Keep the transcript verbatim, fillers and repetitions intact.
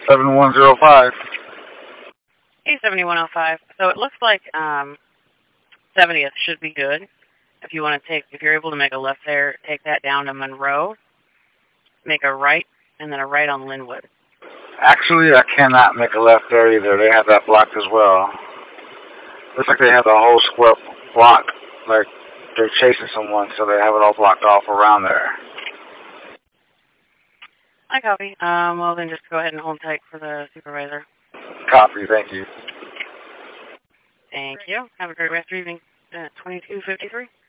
seven one zero five. Hey, seventy-one oh five. So it looks like um, seventieth should be good. If you want to take, if you're able to make a left there, take that down to Monroe, make a right, and then a right on Linwood. Actually, I cannot make a left there either. They have that blocked as well. Looks like they have the whole square block, like they're chasing someone, so they have it all blocked off around there. I copy. Um, well, then just go ahead and hold tight for the supervisor. Copy, thank you. Thank you. Have a great rest of your evening. Uh, twenty-two fifty-three.